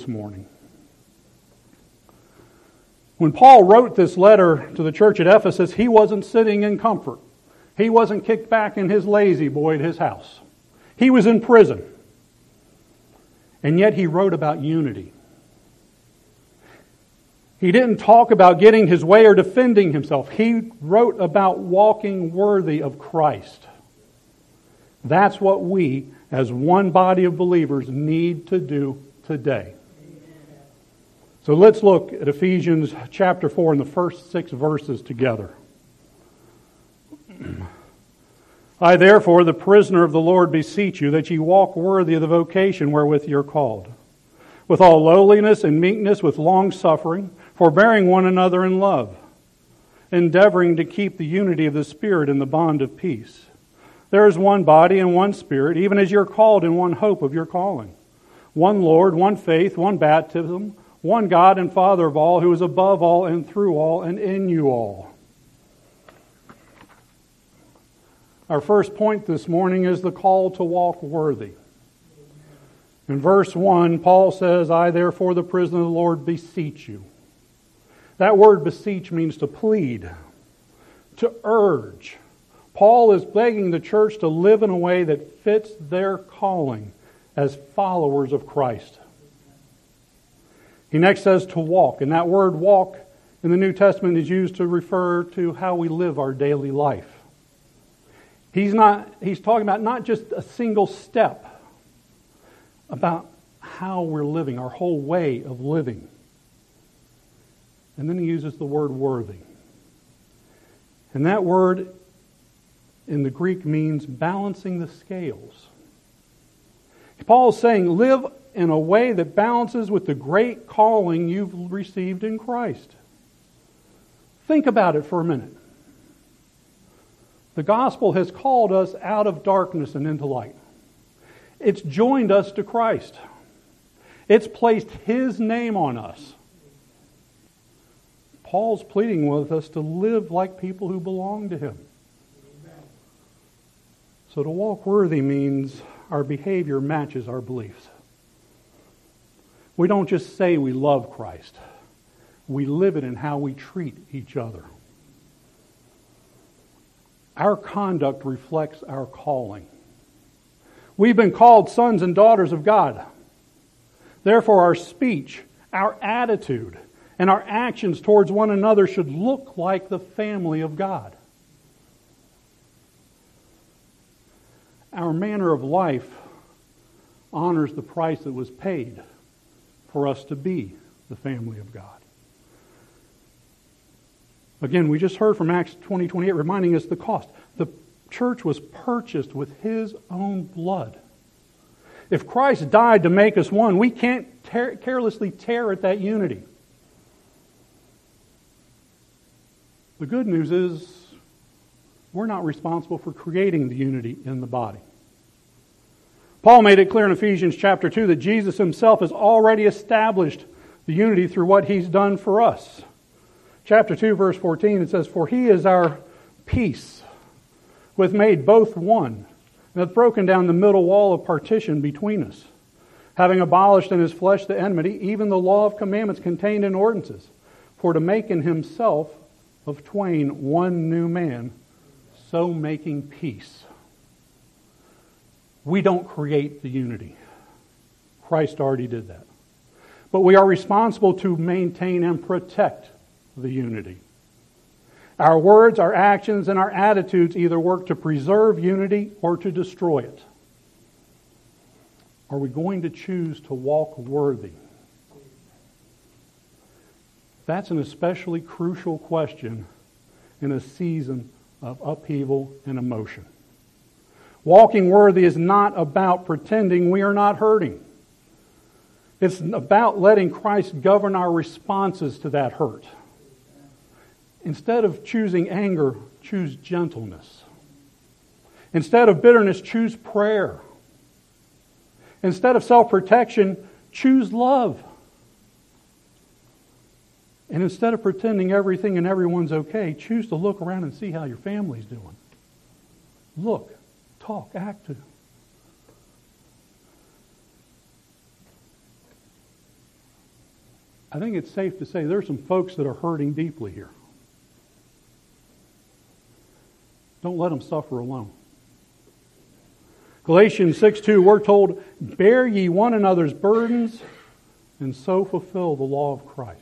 this morning. When Paul wrote this letter to the church at Ephesus, he wasn't sitting in comfort. He wasn't kicked back in his lazy boy at his house. He was in prison. And yet he wrote about unity. He didn't talk about getting his way or defending himself. He wrote about walking worthy of Christ. That's what we, as one body of believers, need to do today. So let's look at Ephesians chapter 4 and the first 6 verses together. I therefore, the prisoner of the Lord, beseech you that ye walk worthy of the vocation wherewith ye are called, with all lowliness and meekness, with long suffering, forbearing one another in love, endeavoring to keep the unity of the Spirit in the bond of peace. There is one body and one Spirit, even as you are called in one hope of your calling. One Lord, one faith, one baptism, one God and Father of all, who is above all and through all and in you all. Our first point this morning is the call to walk worthy. In verse 1, Paul says, I therefore, the prisoner of the Lord, beseech you. That word beseech means to plead, to urge. Paul is begging the church to live in a way that fits their calling as followers of Christ. He next says to walk, and that word walk in the New Testament is used to refer to how we live our daily life. He's talking about not just a single step, about how we're living, our whole way of living. And then he uses the word worthy. And that word in the Greek means balancing the scales. Paul is saying, live in a way that balances with the great calling you've received in Christ. Think about it for a minute. The gospel has called us out of darkness and into light. It's joined us to Christ. It's placed His name on us. Paul's pleading with us to live like people who belong to Him. So to walk worthy means our behavior matches our beliefs. We don't just say we love Christ. We live it in how we treat each other. Our conduct reflects our calling. We've been called sons and daughters of God. Therefore, our speech, our attitude, and our actions towards one another should look like the family of God. Our manner of life honors the price that was paid for us to be the family of God. Again, we just heard from Acts 20:28 reminding us the cost. The church was purchased with His own blood. If Christ died to make us one, we can't carelessly tear at that unity. The good news is we're not responsible for creating the unity in the body. Paul made it clear in Ephesians chapter 2 that Jesus Himself has already established the unity through what He's done for us. Chapter 2, verse 14, it says, For He is our peace, who hath made both one, and hath broken down the middle wall of partition between us, having abolished in His flesh the enmity, even the law of commandments contained in ordinances, for to make in Himself of twain one new man, so making peace. We don't create the unity. Christ already did that. But we are responsible to maintain and protect the unity. Our words, our actions, and our attitudes either work to preserve unity or to destroy it. Are we going to choose to walk worthy? That's an especially crucial question in a season of upheaval and emotion. Walking worthy is not about pretending we are not hurting. It's about letting Christ govern our responses to that hurt. Instead of choosing anger, choose gentleness. Instead of bitterness, choose prayer. Instead of self-protection, choose love. And instead of pretending everything and everyone's okay, choose to look around and see how your family's doing. Look, talk, act. I think it's safe to say there's some folks that are hurting deeply here. Don't let them suffer alone. Galatians 6:2, we're told, bear ye one another's burdens and so fulfill the law of Christ.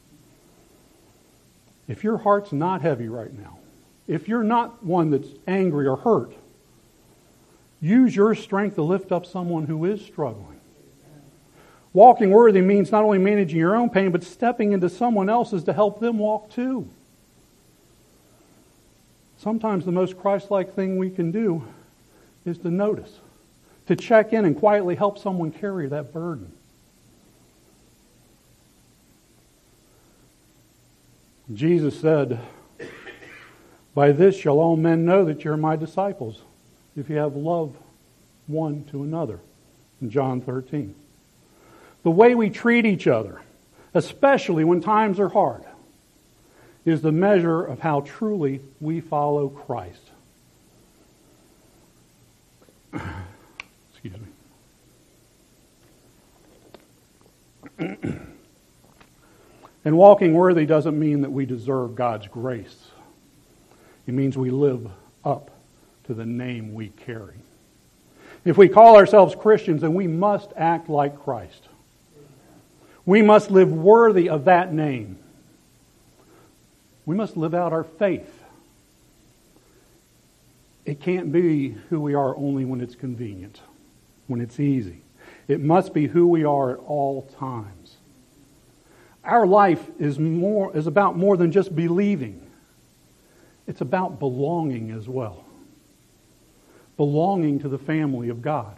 If your heart's not heavy right now, if you're not one that's angry or hurt, use your strength to lift up someone who is struggling. Walking worthy means not only managing your own pain, but stepping into someone else's to help them walk too. Sometimes the most Christ-like thing we can do is to notice, to check in and quietly help someone carry that burden. Jesus said, by this shall all men know that you're my disciples, if you have love one to another, in John 13. The way we treat each other, especially when times are hard, is the measure of how truly we follow Christ. Excuse me. And walking worthy doesn't mean that we deserve God's grace. It means we live up to the name we carry. If we call ourselves Christians, then we must act like Christ. We must live worthy of that name. We must live out our faith. It can't be who we are only when it's convenient, when it's easy. It must be who we are at all times. Our life is about more than just believing. It's about belonging as well. Belonging to the family of God.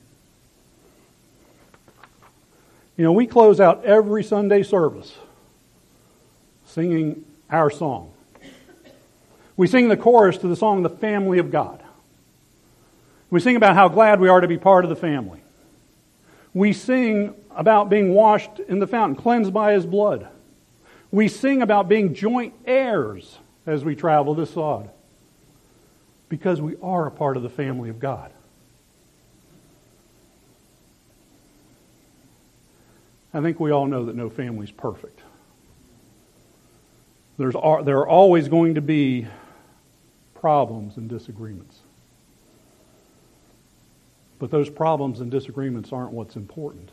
You know, we close out every Sunday service singing our song. We sing the chorus to the song, The Family of God. We sing about how glad we are to be part of the family. We sing about being washed in the fountain, cleansed by His blood. We sing about being joint heirs as we travel this sod, because we are a part of the family of God. I think we all know that no family is perfect. There are always going to be problems and disagreements. But those problems and disagreements aren't what's important.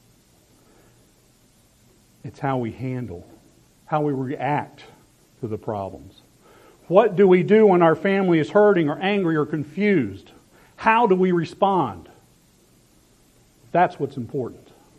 It's how we handle, how we react to the problems. What do we do when our family is hurting or angry or confused? How do we respond? That's what's important.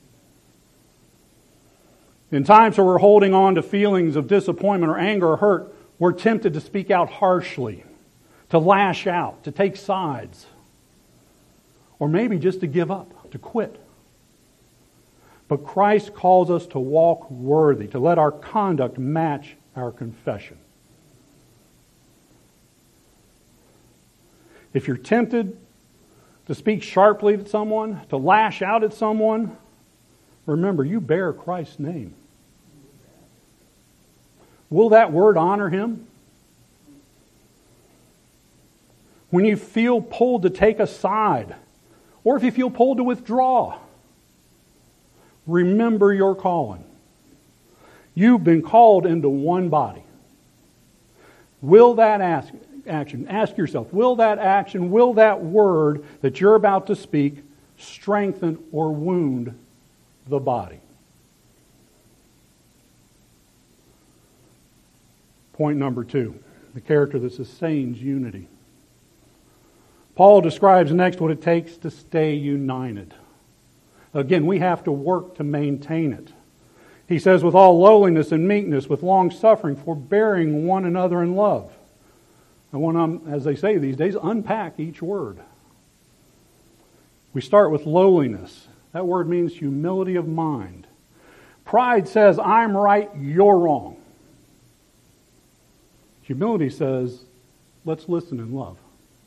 In times where we're holding on to feelings of disappointment or anger or hurt, we're tempted to speak out harshly, to lash out, to take sides, or maybe just to give up, to quit. But Christ calls us to walk worthy, to let our conduct match our confession. If you're tempted to speak sharply to someone, to lash out at someone, remember, you bear Christ's name. Will that word honor Him? When you feel pulled to take a side, or if you feel pulled to withdraw, remember your calling. You've been called into one body. Will that action, ask yourself, will that action, will that word that you're about to speak strengthen or wound the body? Point number 2, the character that sustains unity. Paul describes next what it takes to stay united. Again, we have to work to maintain it. He says, with all lowliness and meekness, with long suffering, forbearing one another in love. I want to, as they say these days, unpack each word. We start with lowliness. That word means humility of mind. Pride says, I'm right, you're wrong. Humility says, let's listen in love.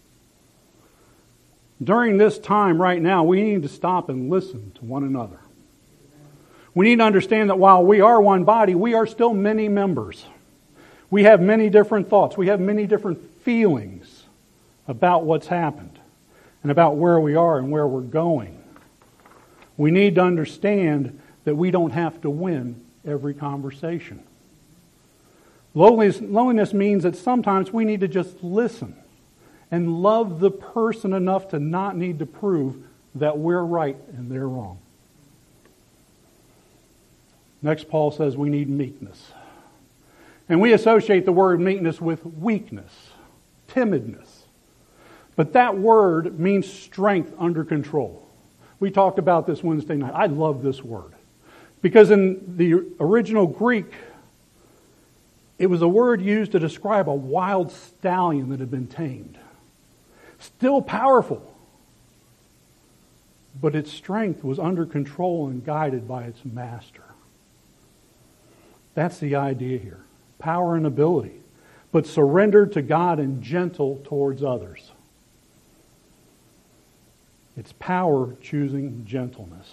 During this time right now, we need to stop and listen to one another. We need to understand that while we are one body, we are still many members. We have many different thoughts. We have many different feelings about what's happened and about where we are and where we're going. We need to understand that we don't have to win every conversation. Loneliness means that sometimes we need to just listen and love the person enough to not need to prove that we're right and they're wrong. Next, Paul says we need meekness. And we associate the word meekness with weakness, timidness. But that word means strength under control. We talked about this Wednesday night. I love this word. Because in the original Greek, it was a word used to describe a wild stallion that had been tamed. Still powerful. But its strength was under control and guided by its master. That's the idea here. Power and ability, but surrendered to God and gentle towards others. It's power choosing gentleness.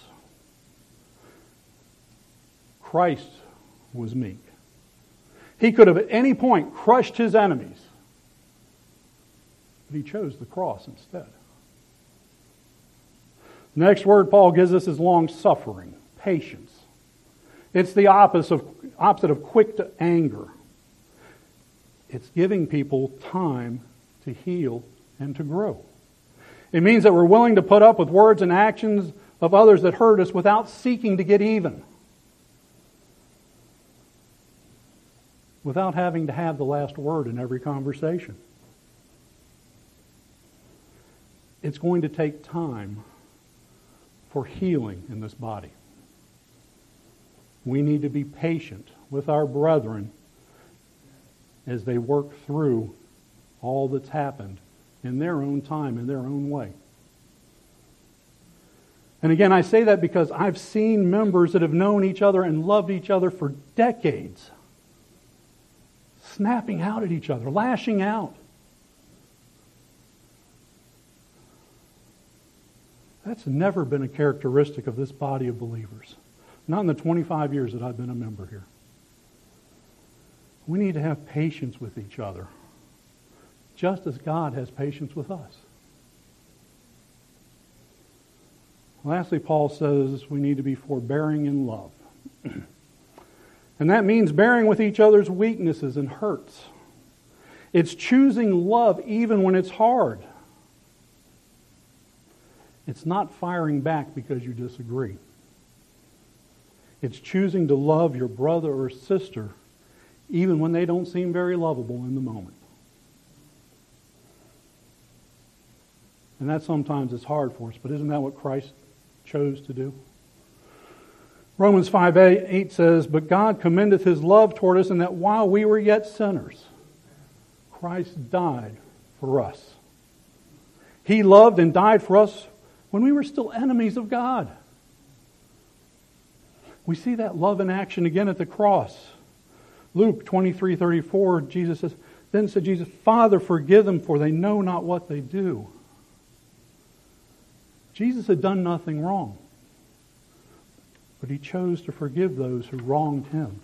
Christ was meek. He could have at any point crushed his enemies, but he chose the cross instead. The next word Paul gives us is long-suffering, patience. It's the opposite of quick to anger. It's giving people time to heal and to grow. It means that we're willing to put up with words and actions of others that hurt us without seeking to get even. Without having to have the last word in every conversation. It's going to take time for healing in this body. We need to be patient with our brethren as they work through all that's happened in their own time, in their own way. And again, I say that because I've seen members that have known each other and loved each other for decades snapping out at each other, lashing out. That's never been a characteristic of this body of believers. Not in the 25 years that I've been a member here. We need to have patience with each other, just as God has patience with us. Lastly, Paul says we need to be forbearing in love. And that means bearing with each other's weaknesses and hurts. It's choosing love even when it's hard. It's not firing back because you disagree. It's choosing to love your brother or sister even when they don't seem very lovable in the moment. And that sometimes is hard for us, but isn't that what Christ chose to do? Romans 5:8 says, "But God commendeth His love toward us in that while we were yet sinners, Christ died for us." He loved and died for us when we were still enemies of God. We see that love in action again at the cross. Luke 23:34, Jesus says, "Then said Jesus, Father, forgive them, for they know not what they do." Jesus had done nothing wrong, but He chose to forgive those who wronged Him.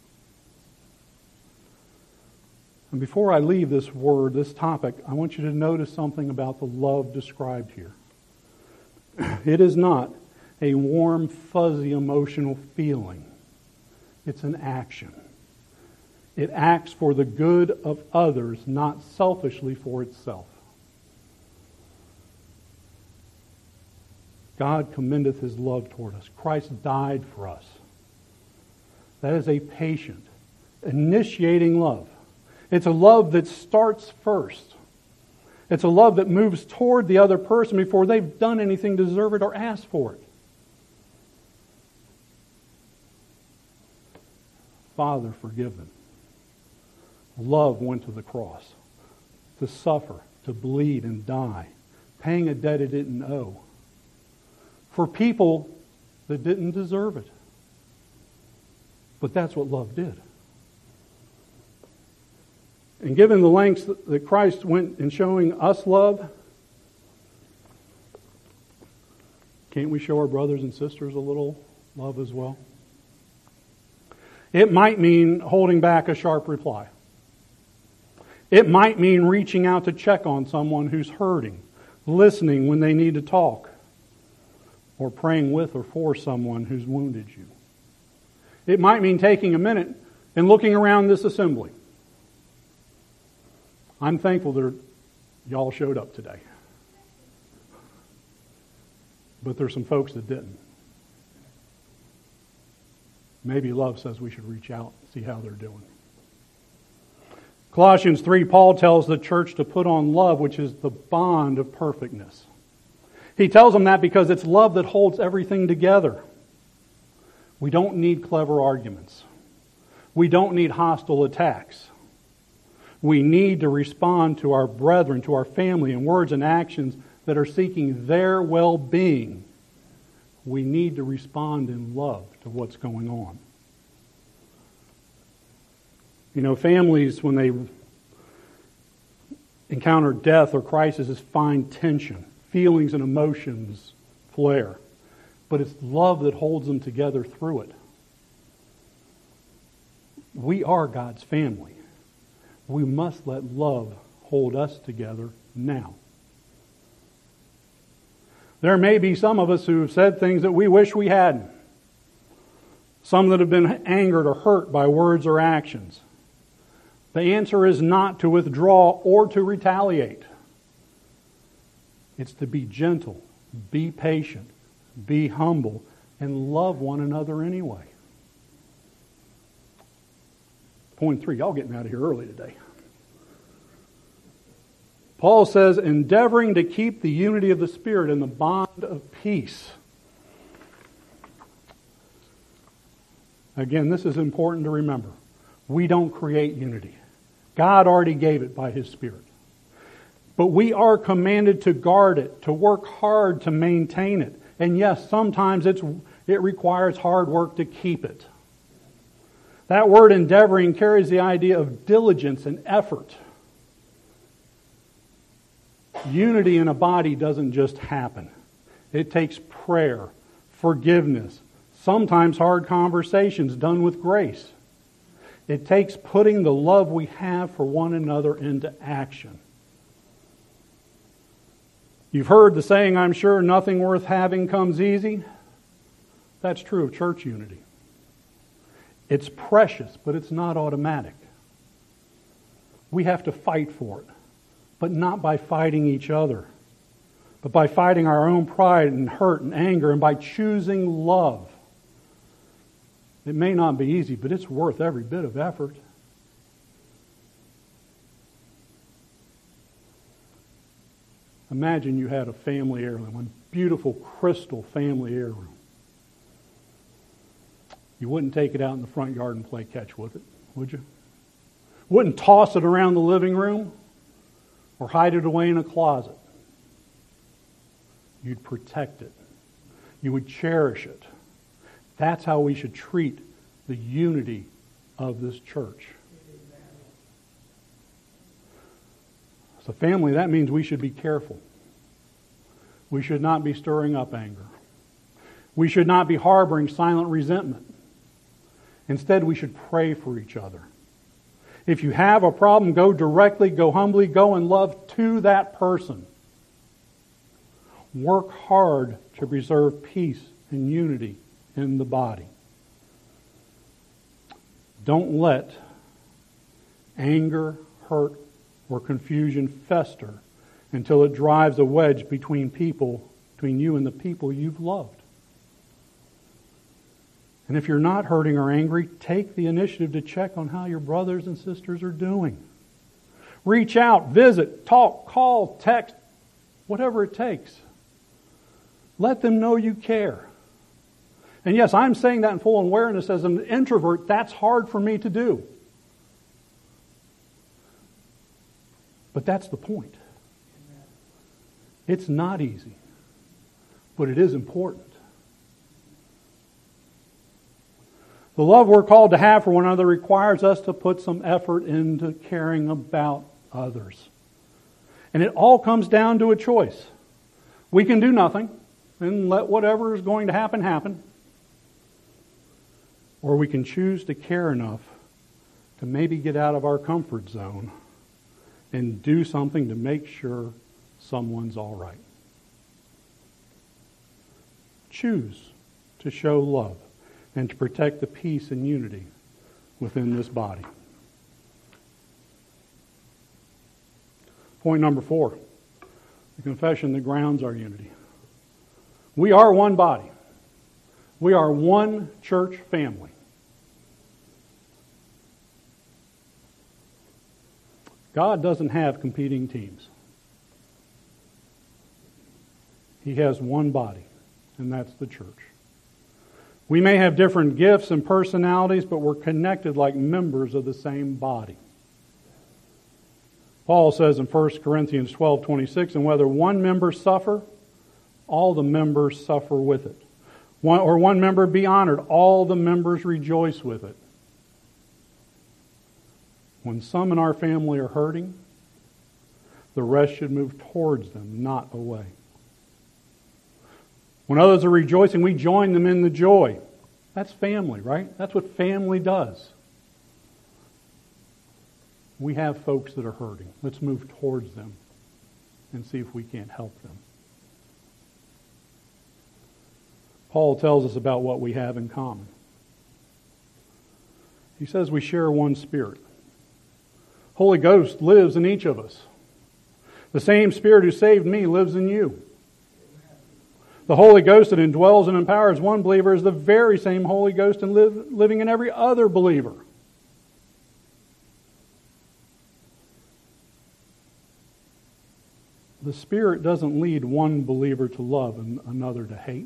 And before I leave this word, this topic, I want you to notice something about the love described here. It is not a warm, fuzzy, emotional feeling. It's an action. It acts for the good of others, not selfishly for itself. God commendeth His love toward us. Christ died for us. That is a patient, initiating love. It's a love that starts first. It's a love that moves toward the other person before they've done anything to deserve it or asked for it. Father, forgive them. Love went to the cross to suffer, to bleed and die, paying a debt it didn't owe, for people that didn't deserve it. But that's what love did. And given the lengths that Christ went in showing us love, can't we show our brothers and sisters a little love as well? It might mean holding back a sharp reply. It might mean reaching out to check on someone who's hurting, listening when they need to talk, or praying with or for someone who's wounded you. It might mean taking a minute and looking around this assembly. I'm thankful that y'all showed up today. But there's some folks that didn't. Maybe love says we should reach out and see how they're doing. Colossians 3, Paul tells the church to put on love, which is the bond of perfectness. He tells them that because it's love that holds everything together. We don't need clever arguments. We don't need hostile attacks. We need to respond to our brethren, to our family, in words and actions that are seeking their well-being. We need to respond in love to what's going on. You know, families, when they encounter death or crisis, find tension. Feelings and emotions flare. But it's love that holds them together through it. We are God's family. We must let love hold us together now. There may be some of us who have said things that we wish we hadn't. Some that have been angered or hurt by words or actions. The answer is not to withdraw or to retaliate. It's to be gentle, be patient, be humble, and love one another anyway. Point 3, y'all getting out of here early today. Paul says, endeavoring to keep the unity of the Spirit in the bond of peace. Again, this is important to remember. We don't create unity. God already gave it by His Spirit. But we are commanded to guard it, to work hard to maintain it. And yes, sometimes it requires hard work to keep it. That word endeavoring carries the idea of diligence and effort. Unity in a body doesn't just happen. It takes prayer, forgiveness, sometimes hard conversations done with grace. It takes putting the love we have for one another into action. You've heard the saying, I'm sure, nothing worth having comes easy. That's true of church unity. It's precious, but it's not automatic. We have to fight for it, but not by fighting each other, but by fighting our own pride and hurt and anger, and by choosing love. It may not be easy, but it's worth every bit of effort. Imagine you had a family heirloom, a beautiful crystal family heirloom. You wouldn't take it out in the front yard and play catch with it, would you? Wouldn't toss it around the living room or hide it away in a closet. You'd protect it. You would cherish it. That's how we should treat the unity of this church. So family, that means we should be careful. We should not be stirring up anger. We should not be harboring silent resentment. Instead, we should pray for each other. If you have a problem, go directly, go humbly, go in love to that person. Work hard to preserve peace and unity in the body. Don't let anger, hurt, or confusion fester until it drives a wedge between you and the people you've loved. And if you're not hurting or angry, take the initiative to check on how your brothers and sisters are doing. Reach out, visit, talk, call, text, whatever it takes. Let them know you care. And yes, I'm saying that in full awareness. As an introvert, that's hard for me to do. But that's the point. It's not easy, but it is important. The love we're called to have for one another requires us to put some effort into caring about others. And it all comes down to a choice. We can do nothing and let whatever is going to happen, happen. Or we can choose to care enough to maybe get out of our comfort zone and do something to make sure someone's all right. Choose to show love. and to protect the peace and unity within this body. Point number 4, the confession that grounds our unity. We are one body. We are one church family. God doesn't have competing teams. He has one body, and that's the church. We may have different gifts and personalities, but we're connected like members of the same body. Paul says in 1 Corinthians 12:26, and whether one member suffer, all the members suffer with it. One member be honored, all the members rejoice with it. When some in our family are hurting, the rest should move towards them, not away. When others are rejoicing, we join them in the joy. That's family, right? That's what family does. We have folks that are hurting. Let's move towards them and see if we can't help them. Paul tells us about what we have in common. He says we share one Spirit. Holy Ghost lives in each of us. The same Spirit who saved me lives in you. The Holy Ghost that indwells and empowers one believer is the very same Holy Ghost and living in every other believer. The Spirit doesn't lead one believer to love and another to hate.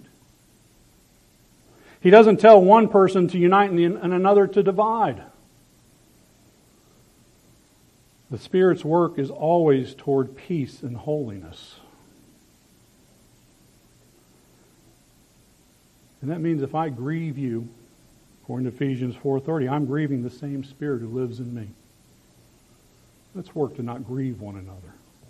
He doesn't tell one person to unite and another to divide. The Spirit's work is always toward peace and holiness. And that means if I grieve you, according to Ephesians 4:30, I'm grieving the same Spirit who lives in me. Let's work to not grieve one another.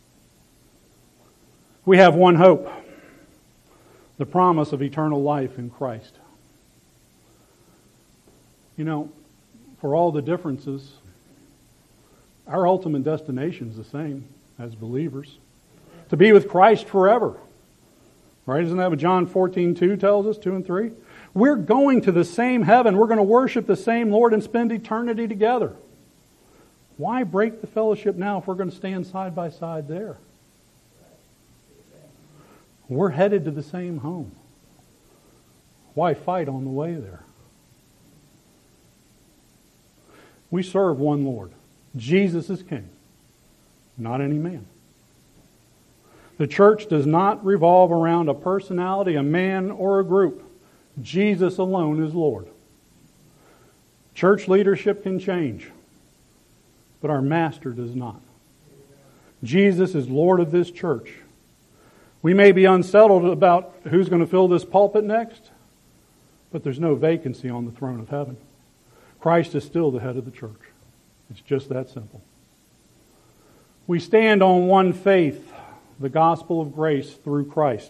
We have one hope, the promise of eternal life in Christ. You know, for all the differences, our ultimate destination is the same as believers. To be with Christ forever. Right? Isn't that what John 14:2 tells us, 2 and 3? We're going to the same heaven. We're going to worship the same Lord and spend eternity together. Why break the fellowship now if we're going to stand side by side there? We're headed to the same home. Why fight on the way there? We serve one Lord. Jesus is King, not any man. The church does not revolve around a personality, a man, or a group. Jesus alone is Lord. Church leadership can change, but our Master does not. Jesus is Lord of this church. We may be unsettled about who's going to fill this pulpit next, but there's no vacancy on the throne of heaven. Christ is still the head of the church. It's just that simple. We stand on one faith, the gospel of grace through Christ.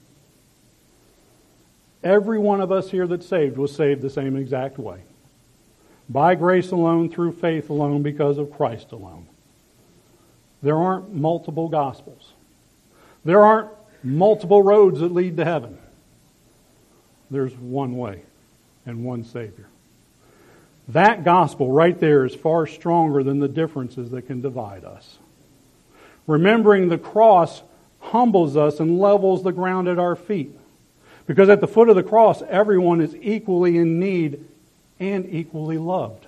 Every one of us here that's saved was saved the same exact way. By grace alone, through faith alone, because of Christ alone. There aren't multiple gospels. There aren't multiple roads that lead to heaven. There's one way and one Savior. That gospel right there is far stronger than the differences that can divide us. Remembering the cross humbles us and levels the ground at our feet. Because at the foot of the cross, everyone is equally in need and equally loved.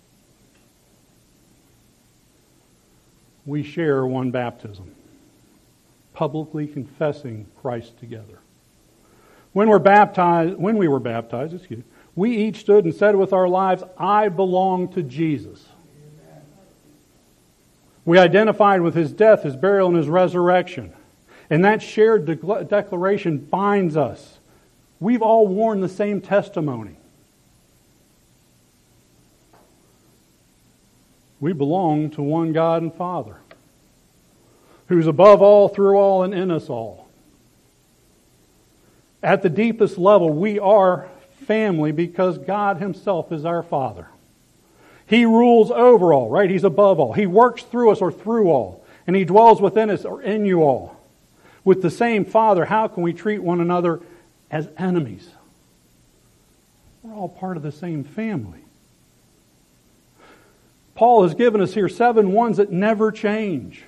We share one baptism, publicly confessing Christ together. When we were baptized, we each stood and said with our lives, I belong to Jesus. Amen. We identified with His death, His burial, and His resurrection. And that shared declaration binds us. We've all worn the same testimony. We belong to one God and Father, who's above all, through all, and in us all. At the deepest level, we are family because God Himself is our Father. He rules over all, right? He's above all. He works through us or through all. And He dwells within us or in you all. With the same Father, how can we treat one another as enemies? We're all part of the same family. Paul has given us here 7 ones that never change.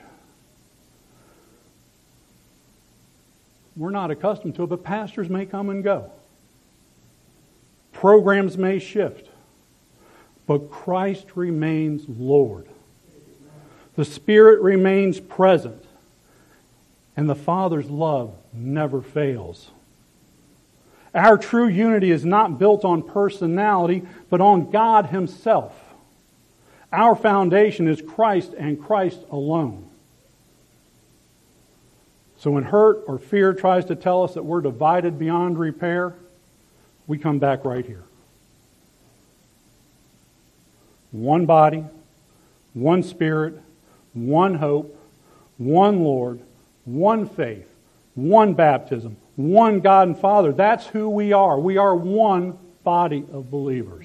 We're not accustomed to it, but pastors may come and go. Programs may shift. But Christ remains Lord. The Spirit remains present. And the Father's love never fails. Our true unity is not built on personality, but on God Himself. Our foundation is Christ and Christ alone. So when hurt or fear tries to tell us that we're divided beyond repair, we come back right here. One body, one Spirit, one hope, one Lord, one faith, one baptism, one God and Father. That's who we are. We are one body of believers.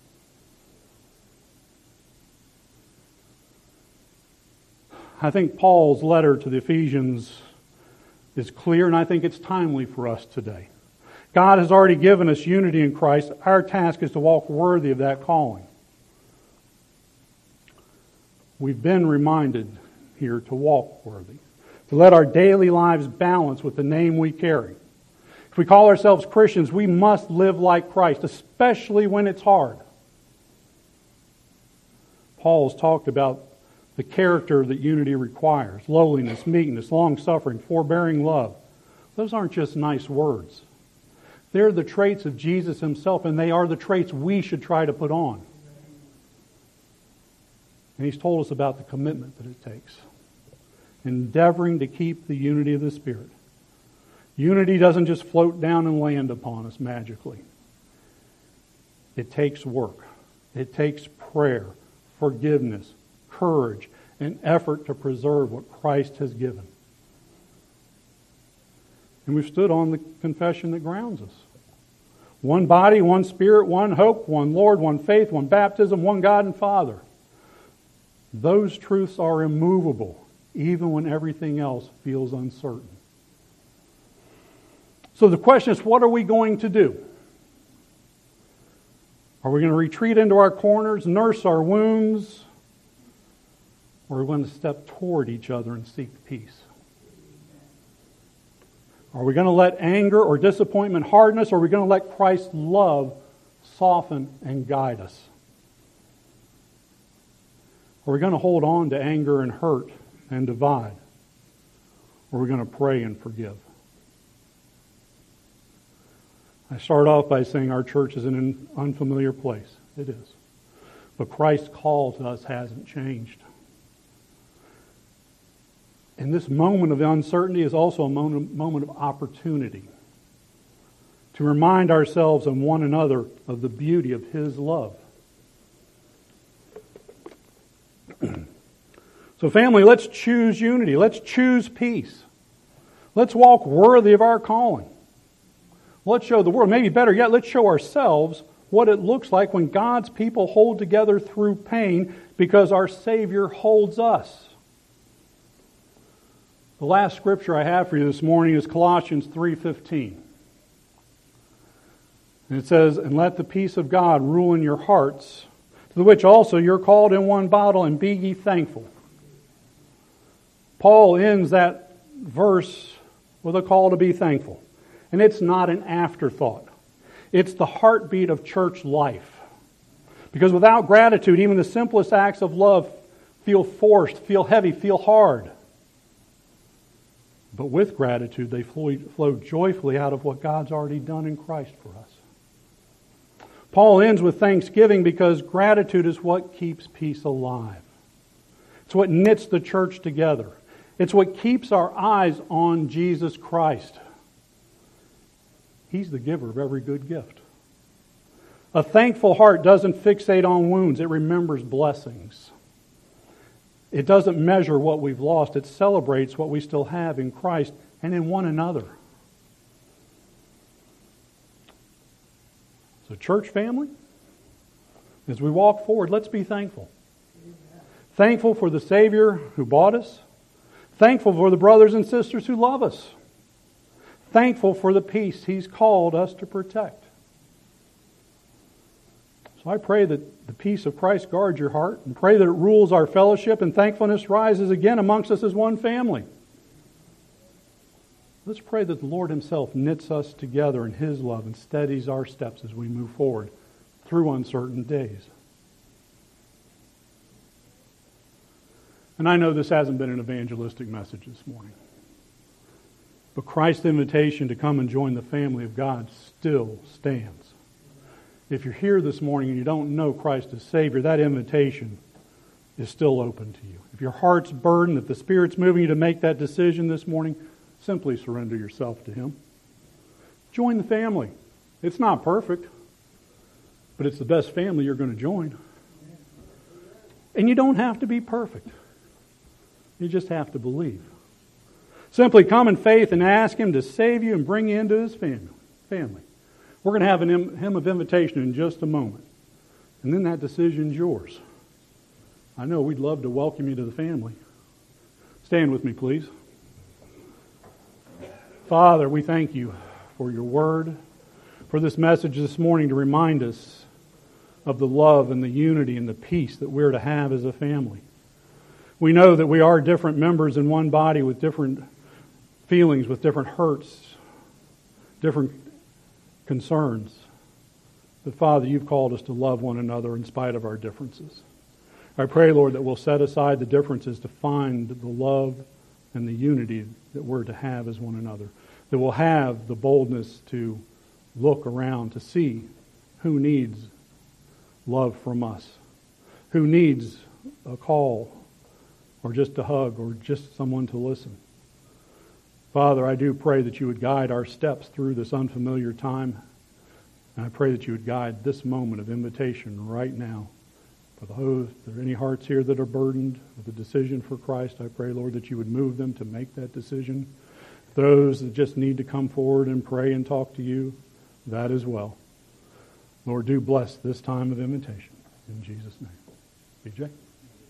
I think Paul's letter to the Ephesians is clear, and I think it's timely for us today. God has already given us unity in Christ. Our task is to walk worthy of that calling. We've been reminded here to walk worthy, to let our daily lives balance with the name we carry. If we call ourselves Christians, we must live like Christ, especially when it's hard. Paul's talked about the character that unity requires: lowliness, meekness, long-suffering, forbearing love. Those aren't just nice words. They're the traits of Jesus Himself, and they are the traits we should try to put on. And He's told us about the commitment that it takes. Endeavoring to keep the unity of the Spirit. Unity doesn't just float down and land upon us magically. It takes work. It takes prayer, forgiveness, courage, and effort to preserve what Christ has given. And we've stood on the confession that grounds us. One body, one Spirit, one hope, one Lord, one faith, one baptism, one God and Father. Those truths are immovable, even when everything else feels uncertain. So the question is, what are we going to do? Are we going to retreat into our corners, nurse our wounds, or are we going to step toward each other and seek peace? Are we going to let anger or disappointment harden us, or are we going to let Christ's love soften and guide us? Are we going to hold on to anger and hurt and divide? Or are we going to pray and forgive? I start off by saying our church is in an unfamiliar place. It is. But Christ's call to us hasn't changed. And this moment of uncertainty is also a moment of opportunity to remind ourselves and one another of the beauty of His love. So family, let's choose unity. Let's choose peace. Let's walk worthy of our calling. Let's show the world, maybe better yet, let's show ourselves what it looks like when God's people hold together through pain because our Savior holds us. The last scripture I have for you this morning is Colossians 3:15. And it says, "And let the peace of God rule in your hearts, to the which also you're called in one body, and be ye thankful." Paul ends that verse with a call to be thankful. And it's not an afterthought. It's the heartbeat of church life. Because without gratitude, even the simplest acts of love feel forced, feel heavy, feel hard. But with gratitude, they flow joyfully out of what God's already done in Christ for us. Paul ends with thanksgiving because gratitude is what keeps peace alive. It's what knits the church together. It's what keeps our eyes on Jesus Christ. He's the giver of every good gift. A thankful heart doesn't fixate on wounds. It remembers blessings. It doesn't measure what we've lost. It celebrates what we still have in Christ and in one another. So church family, as we walk forward, let's be thankful. Thankful for the Savior who bought us. Thankful for the brothers and sisters who love us. Thankful for the peace He's called us to protect. So I pray that the peace of Christ guards your heart, and pray that it rules our fellowship, and thankfulness rises again amongst us as one family. Let's pray that the Lord Himself knits us together in His love and steadies our steps as we move forward through uncertain days. And I know this hasn't been an evangelistic message this morning, but Christ's invitation to come and join the family of God still stands. If you're here this morning and you don't know Christ as Savior, that invitation is still open to you. If your heart's burdened, if the Spirit's moving you to make that decision this morning, simply surrender yourself to Him. Join the family. It's not perfect, but it's the best family you're going to join. And you don't have to be perfect. You just have to believe. Simply come in faith and ask Him to save you and bring you into His family. We're going to have a hymn of invitation in just a moment. And then that decision's yours. I know we'd love to welcome you to the family. Stand with me, please. Father, we thank You for Your word, for this message this morning to remind us of the love and the unity and the peace that we're to have as a family. We know that we are different members in one body with different feelings, with different hurts, different concerns. But Father, You've called us to love one another in spite of our differences. I pray, Lord, that we'll set aside the differences to find the love and the unity that we're to have as one another. That we'll have the boldness to look around to see who needs love from us, who needs a call or just a hug or just someone to listen. Father, I do pray that You would guide our steps through this unfamiliar time. And I pray that You would guide this moment of invitation right now. For those, if there are any hearts here that are burdened with a decision for Christ, I pray, Lord, that You would move them to make that decision. Those that just need to come forward and pray and talk to You, that as well. Lord, do bless this time of invitation. In Jesus' name. BJ?